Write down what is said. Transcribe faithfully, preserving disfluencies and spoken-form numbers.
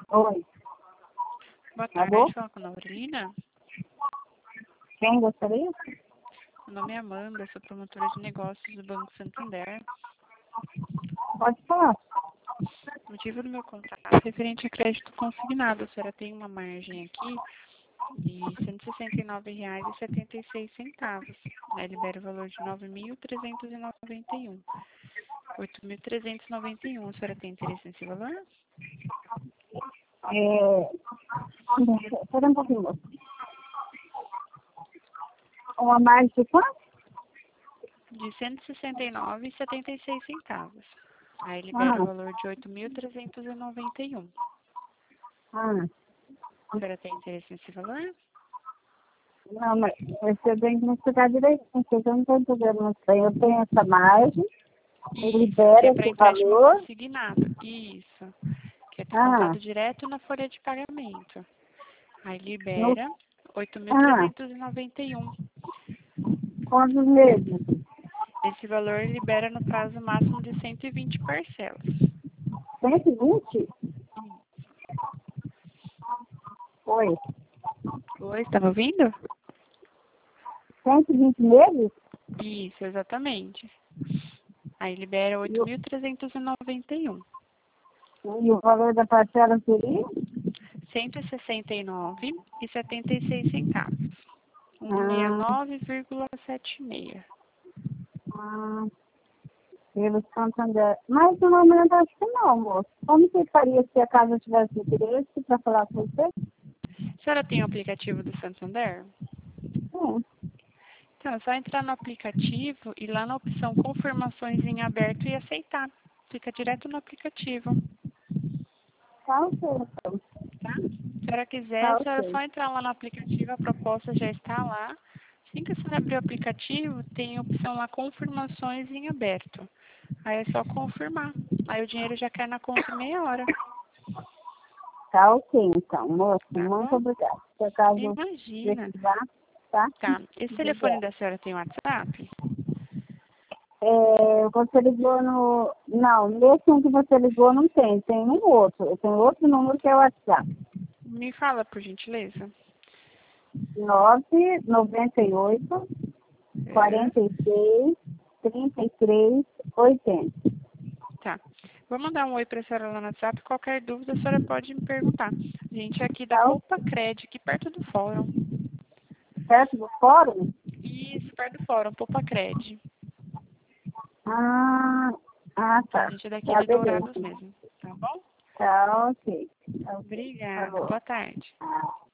Oi. Boa tarde, Alô? fala com a Aurelina. Quem gostaria? Meu nome é Amanda, sou promotora de negócios do Banco Santander. Pode falar. O motivo do meu contato é referente a crédito consignado. A senhora tem uma margem aqui de cento e sessenta e nove reais e setenta e seis centavos. Aí libera o valor de nove mil trezentos e noventa e um. oito mil trezentos e noventa e um. A senhora tem interesse nesse valor? É... Espera um pouquinho, moço. Uma margem de quanto? De cento e sessenta e nove reais e setenta e seis centavos. Aí libera o Ah, valor de oito mil trezentos e noventa e um. ah. A senhora tem interesse nesse valor? Não, mas você tem que me explicar direitinho, porque eu não estou entendendo muito bem. Eu tenho essa margem, eu Isso, que libero é para esse empréstimo valor. consignado. Isso, que é Ah, descontado direto na folha de pagamento. Aí no, libera oito mil ah, trezentos e noventa e um. quantos meses? Esse valor libera no prazo máximo de cento e vinte parcelas. cento e vinte? Oi. Oi, está me ouvindo? cento e vinte meses? Isso, exatamente. Aí libera E, oito o- mil trezentos e noventa e um. e o valor da parcela seria? cento e sessenta e nove reais e setenta e seis centavos. cento e sessenta e Ah, nove vírgula setenta e seis. ah. Pelo Santander. Mas no momento acho que não, moço. Como que faria se a casa tivesse interesse para falar com você? A senhora tem o aplicativo do Santander? Sim. Então, é só entrar no aplicativo e lá na opção confirmações em aberto e aceitar. Fica direto no aplicativo, Tá ok, então. tá? Se a senhora quiser, Tá a senhora é ok. só entrar lá no aplicativo, a proposta já está lá. Assim que a senhora abrir o aplicativo, tem a opção lá confirmações em aberto. Aí é só confirmar. Aí o dinheiro já cai na conta em meia hora, Tá ok, então, moço. tá Muito bom? obrigada. Se acaso Imagina. precisar, tá? Tá. Esse telefone Obrigada. da senhora tem WhatsApp? É, você ligou no... Não, nesse um que você ligou não tem. Tem um outro. Eu tenho outro número que é o WhatsApp. Me fala, por gentileza. nove noventa e oito É. quarenta e seis trinta e três oitenta. Tá. Vou mandar um oi para a senhora lá no WhatsApp. Qualquer dúvida, a senhora pode me perguntar. A gente é aqui da Tá? Poupa Cred, aqui perto do fórum. Perto do fórum? Isso, perto do fórum, Poupa Cred. Ah, ah, A tá. gente é daqui Tá, de beleza. Dourados mesmo. Tá bom? Tá, ok. Tá, ok. Obrigada. Falou. Boa tarde. Ah.